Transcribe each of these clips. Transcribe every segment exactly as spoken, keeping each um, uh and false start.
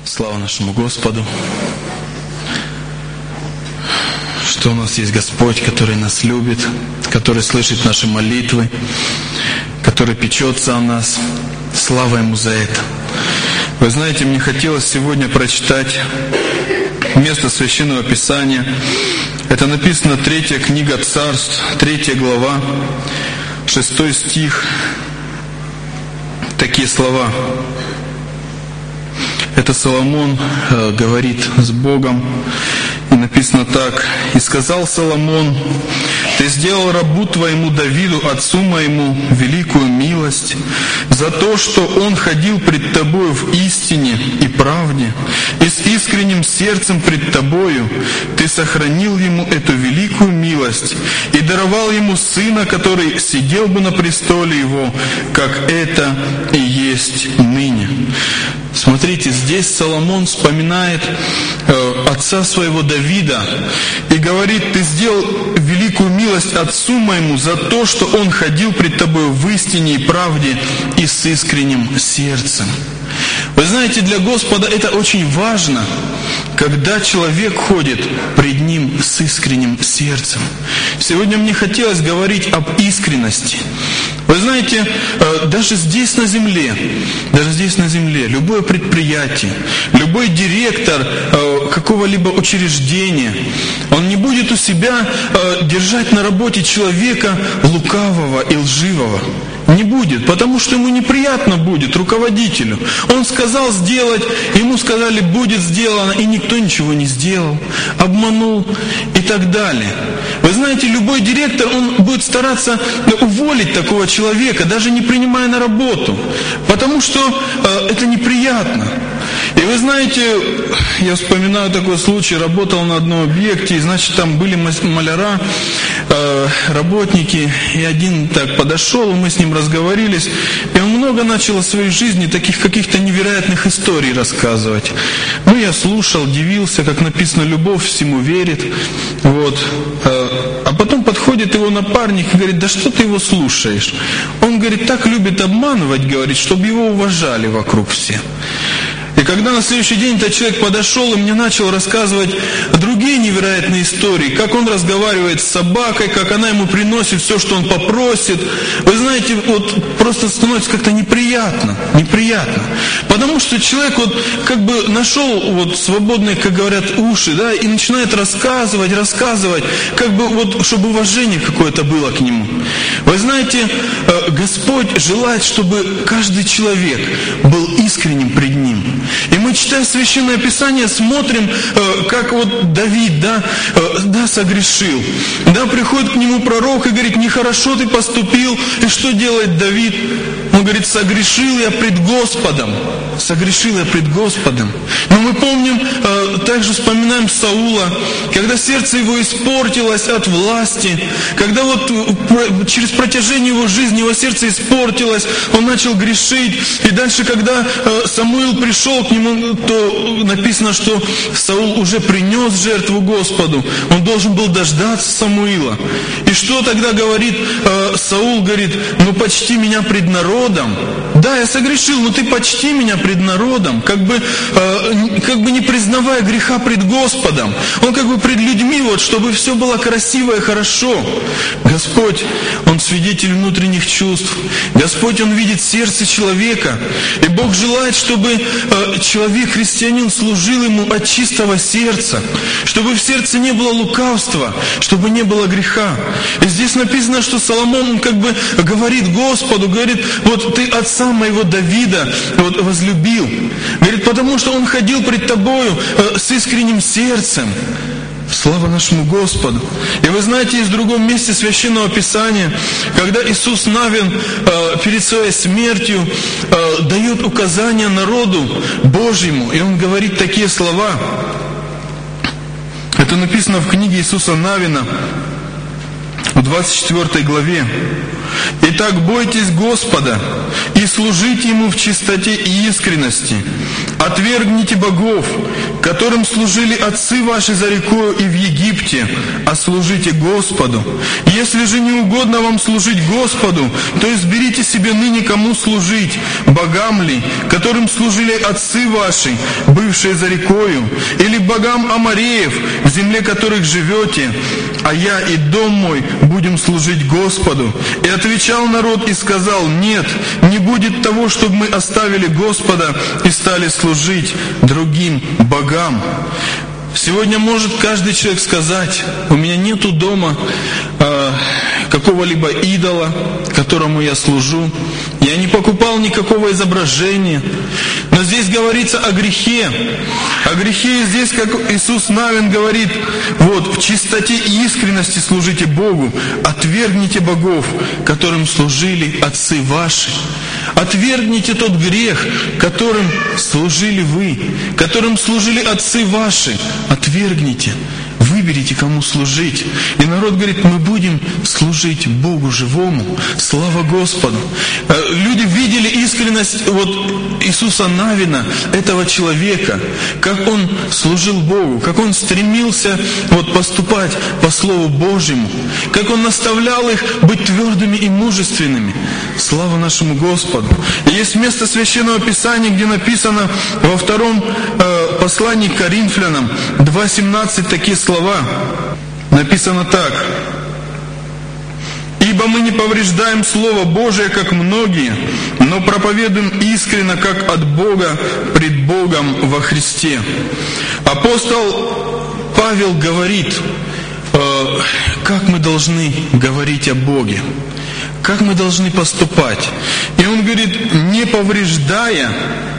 Слава нашему Господу, что у нас есть Господь, который нас любит, который слышит наши молитвы, который печется о нас. Слава Ему за это. Вы знаете, мне хотелось сегодня прочитать место Священного Писания. Это написано третья книга Царств, третья глава, шестой стих. Такие слова. Это Соломон э, говорит с Богом, и написано так: «И сказал Соломон: Ты сделал рабу твоему Давиду, отцу моему, великую милость за то, что он ходил пред тобою в истине и правде, и с искренним сердцем пред тобою ты сохранил ему эту великую милость и даровал ему сына, который сидел бы на престоле его, как это и есть ныне». Смотрите, здесь Соломон вспоминает э, отца своего Давида и говорит: «Ты сделал великую милость отцу моему за то, что он ходил пред тобою в истине и правде и с искренним сердцем». Вы знаете, для Господа это очень важно, когда человек ходит пред Ним с искренним сердцем. Сегодня мне хотелось говорить об искренности. Вы знаете, даже здесь на земле, даже здесь на земле, любое предприятие, любой директор какого-либо учреждения, он не будет у себя держать на работе человека лукавого и лживого. Не будет, потому что ему неприятно будет, руководителю. Он сказал сделать, ему сказали будет сделано, и никто ничего не сделал, обманул и так далее. Вы знаете, любой директор, он будет стараться уволить такого человека, даже не принимая на работу, потому что э, это неприятно. И вы знаете, я вспоминаю такой случай, работал на одном объекте, и, значит, там были маляра, э, работники, и один так подошел, и мы с ним разговорились, и он много начал о своей жизни таких каких-то невероятных историй рассказывать. Ну, я слушал, дивился, как написано, любовь всему верит, вот. А потом подходит его напарник и говорит: да что ты его слушаешь? Он, говорит, так любит обманывать, говорит, чтобы его уважали вокруг все. И когда на следующий день этот человек подошел и мне начал рассказывать другие невероятные истории, как он разговаривает с собакой, как она ему приносит все, что он попросит, вы знаете, вот просто становится как-то неприятно, неприятно. Потому что человек вот как бы нашел вот свободные, как говорят, уши, да, и начинает рассказывать, рассказывать, как бы вот, чтобы уважение какое-то было к нему. Вы знаете, Господь желает, чтобы каждый человек был искренним пред Ним. И мы, читая Священное Писание, смотрим, как вот Давид, да, да, согрешил. Да, приходит к нему пророк и говорит: нехорошо ты поступил. И что делает Давид? Он говорит: согрешил я пред Господом. Согрешил я пред Господом. Но мы помним, также вспоминаем Саула, когда сердце его испортилось от власти, когда вот через протяжение его жизни его сердце испортилось, он начал грешить. И дальше, когда Самуил пришел к нему, то написано, что Саул уже принес жертву Господу. Он должен был дождаться Самуила. И что тогда говорит э, Саул? Говорит: ну почти меня пред народом. Да, я согрешил, но ты почти меня пред народом. Как бы, э, как бы не признавая греха пред Господом. Он как бы пред людьми, вот, чтобы все было красиво и хорошо. Господь, Он свидетель внутренних чувств. Господь, Он видит сердце человека. И Бог желает, чтобы э, человек, христианин, служил Ему от чистого сердца, чтобы в сердце не было лукавства, чтобы не было греха. И здесь написано, что Соломон, он как бы говорит Господу, говорит: вот ты отца моего Давида вот, возлюбил. Говорит, потому что он ходил пред тобою э, с искренним сердцем. Слава нашему Господу. И вы знаете, есть в другом месте Священного Писания, когда Иисус Навин э, перед своей смертью э, дает указания народу Божьему, и Он говорит такие слова. Это написано в книге Иисуса Навина, в двадцать четвёртой главе. «Итак, бойтесь Господа и служите Ему в чистоте и искренности. Отвергните богов, которым служили отцы ваши за рекою и в Египте, а служите Господу. Если же не угодно вам служить Господу, то изберите себе ныне, кому служить, богам ли, которым служили отцы ваши, бывшие за рекою, или богам Амореев, в земле которых живете, а я и дом мой будем служить Господу. И отвечал народ и сказал: нет, не будет того, чтобы мы оставили Господа и стали служить другим богам. Сегодня может каждый человек сказать: у меня нету дома э, какого-либо идола, которому я служу. Я не покупал никакого изображения. Но здесь говорится о грехе. О грехе здесь, как Иисус Навин говорит, вот, в чистоте и искренности служите Богу, отвергните богов, которым служили отцы ваши. Отвергните тот грех, которым служили вы, которым служили отцы ваши. Отвергните. Выберите, кому служить. И народ говорит: мы будем служить Богу живому. Слава Господу. Люди видели искренность вот Иисуса Навина, этого человека, как он служил Богу, как он стремился вот поступать по Слову Божьему, как он наставлял их быть твердыми и мужественными. Слава нашему Господу. И есть место Священного Писания, где написано во втором э, послании к Коринфянам два семнадцать такие слова. Написано так: «Ибо мы не повреждаем Слово Божие, как многие, но проповедуем искренно, как от Бога, пред Богом во Христе». Апостол Павел говорит, э, как мы должны говорить о Боге, как мы должны поступать. И он говорит: не повреждая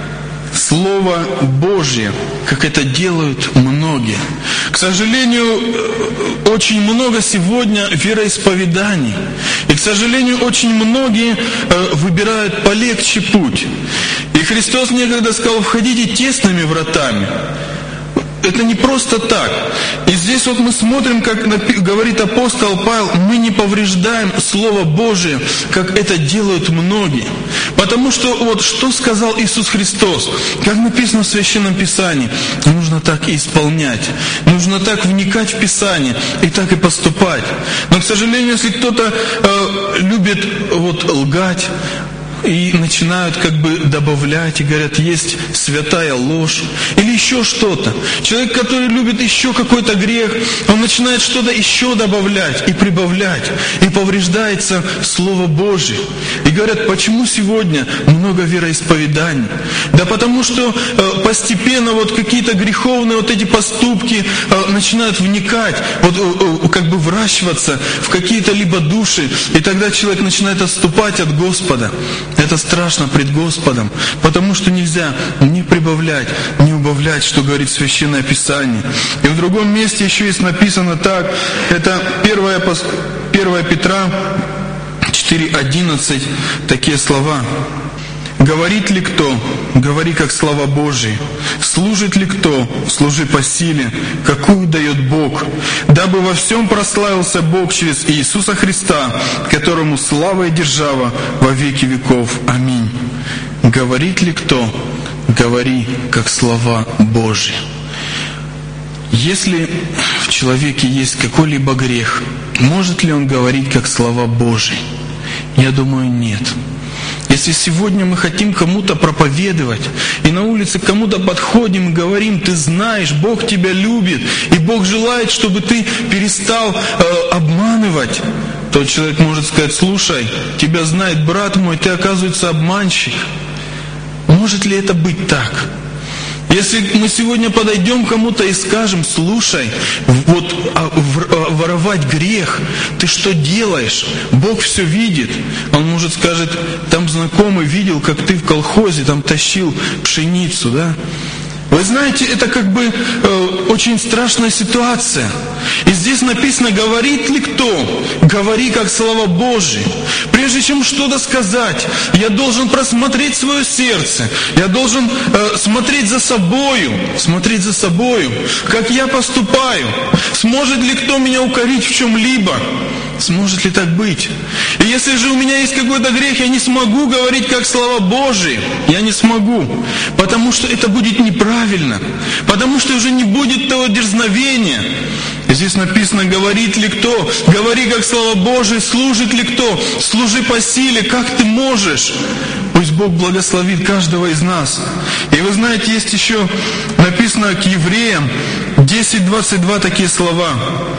Слово Божье, как это делают многие. К сожалению, очень много сегодня вероисповеданий. И, к сожалению, очень многие выбирают полегче путь. И Христос некогда сказал: входите тесными вратами. Это не просто так. И здесь вот мы смотрим, как говорит апостол Павел, мы не повреждаем Слово Божие, как это делают многие. Потому что вот что сказал Иисус Христос, как написано в Священном Писании, нужно так и исполнять, нужно так вникать в Писание и так и поступать. Но, к сожалению, если кто-то э, любит вот лгать, и начинают как бы добавлять и говорят: есть святая ложь или еще что-то. Человек, который любит еще какой-то грех, он начинает что-то еще добавлять и прибавлять, и повреждается Слово Божие. И говорят: почему сегодня много вероисповеданий? Да потому что э, постепенно вот какие-то греховные вот эти поступки э, начинают вникать, вот э, э, как бы вращиваться в какие-то либо души, и тогда человек начинает отступать от Господа. Это страшно пред Господом, потому что нельзя ни прибавлять, ни убавлять, что говорит Священное Писание. И в другом месте еще есть написано так, это первое Петра четыре одиннадцать, такие слова. «Говорит ли кто? Говори, как слова Божии. Служит ли кто? Служи по силе, какую дает Бог. Дабы во всем прославился Бог через Иисуса Христа, которому слава и держава во веки веков. Аминь». Говорит ли кто? Говори, как слова Божии. Если в человеке есть какой-либо грех, может ли он говорить, как слова Божии? Я думаю, нет. Если сегодня мы хотим кому-то проповедовать, и на улице к кому-то подходим и говорим: ты знаешь, Бог тебя любит, и Бог желает, чтобы ты перестал э, обманывать, то человек может сказать: слушай, тебя знает брат мой, ты, оказывается, обманщик. Может ли это быть так? Если мы сегодня подойдем к кому-то и скажем: слушай, вот воровать грех, ты что делаешь? Бог все видит. Он может скажет: там знакомый видел, как ты в колхозе там тащил пшеницу, да? Вы знаете, это как бы э, очень страшная ситуация. И здесь написано: говорит ли кто? Говори, как слова Божьи. Прежде чем что-то сказать, я должен просмотреть свое сердце. Я должен э, смотреть за собою, смотреть за собою, как я поступаю. Сможет ли кто меня укорить в чем-либо? Сможет ли так быть? И если же у меня есть какой-то грех, я не смогу говорить, как слова Божьи. Я не смогу, потому что это будет неправильно. правильно, потому что уже не будет того дерзновения. Здесь написано, говорит ли кто, говори как Слово Божие, служит ли кто, служи по силе, как ты можешь. Пусть Бог благословит каждого из нас. И вы знаете, есть еще написано к Евреям десять двадцать два такие слова.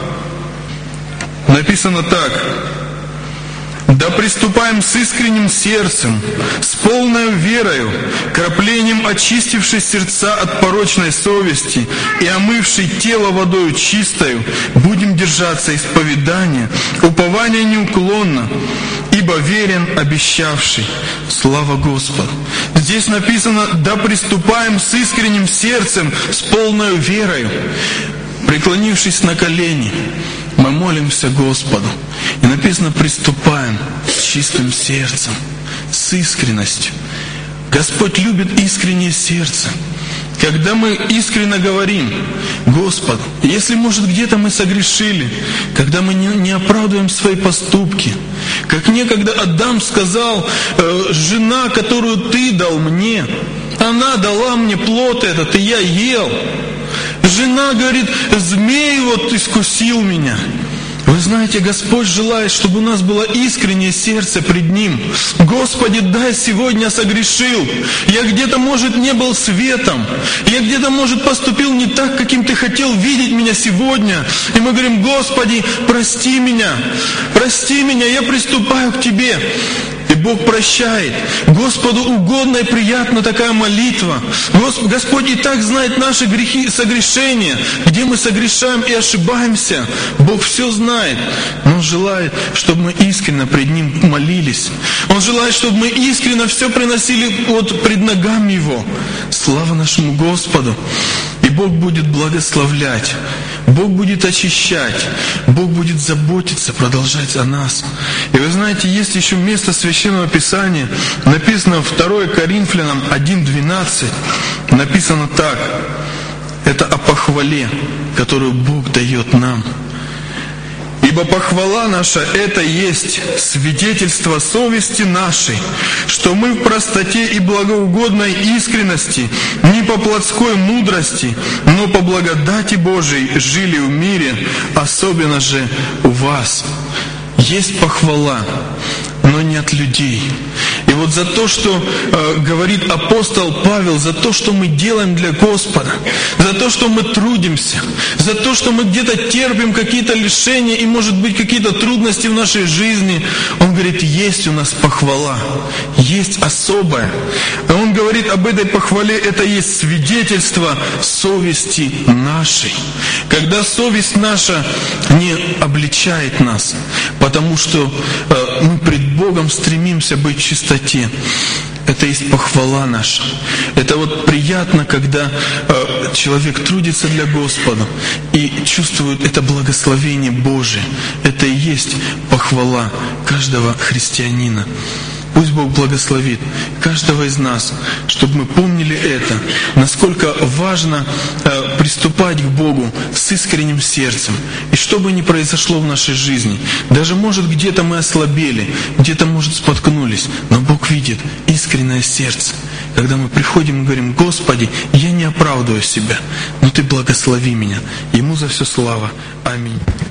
Написано так: «Да приступаем с искренним сердцем, с полной верою, краплением очистившей сердца от порочной совести и омывшей тело водою чистою, будем держаться исповедания, упования неуклонно, ибо верен обещавший». Слава Господу! Здесь написано: «Да приступаем с искренним сердцем, с полной верою». Преклонившись на колени, мы молимся Господу. И написано, приступаем с чистым сердцем, с искренностью. Господь любит искреннее сердце. Когда мы искренне говорим Господу, если, может, где-то мы согрешили, когда мы не, не оправдываем свои поступки, как некогда Адам сказал, э, жена, которую ты дал мне, она дала мне плод этот, и я ел. Жена говорит, змей вот искусил меня. Вы знаете, Господь желает, чтобы у нас было искреннее сердце пред Ним. Господи, дай, сегодня согрешил. Я где-то, может, не был светом. Я где-то, может, поступил не так, каким Ты хотел видеть меня сегодня. И мы говорим, Господи, прости меня. Прости меня, я приступаю к Тебе. И Бог прощает. Господу угодна и приятна такая молитва. Господь и так знает наши грехи и согрешения, где мы согрешаем и ошибаемся. Бог все знает. Но Он желает, чтобы мы искренне пред Ним молились. Он желает, чтобы мы искренне все приносили вот пред ногами Его. Слава нашему Господу! И Бог будет благословлять. Бог будет очищать. Бог будет заботиться, продолжать о нас. И вы знаете, есть еще место Священного Писания, написано второе Коринфянам один двенадцать. Написано так. Это о похвале, которую Бог дает нам. Ибо похвала наша — это есть свидетельство совести нашей, что мы в простоте и благоугодной искренности, не по плотской мудрости, но по благодати Божией жили в мире, особенно же у вас. Есть похвала, но не от людей. И вот за то, что э, говорит апостол Павел, за то, что мы делаем для Господа, за то, что мы трудимся, за то, что мы где-то терпим какие-то лишения и, может быть, какие-то трудности в нашей жизни, он говорит, есть у нас похвала, есть особая. И он говорит об этой похвале, это есть свидетельство совести нашей. Когда совесть наша не обличает нас, потому что э, мы пред Богом стремимся быть в чистоте. Это есть похвала наша. Это вот приятно, когда э, человек трудится для Господа и чувствует это благословение Божие. Это и есть похвала каждого христианина. Пусть Бог благословит каждого из нас, чтобы мы помнили это, насколько важно э, приступать к Богу с искренним сердцем. И что бы ни произошло в нашей жизни, даже может где-то мы ослабели, где-то может споткнулись, но Бог видит искреннее сердце. Когда мы приходим и говорим, Господи, я не оправдываю себя, но Ты благослови меня. Ему за все слава. Аминь.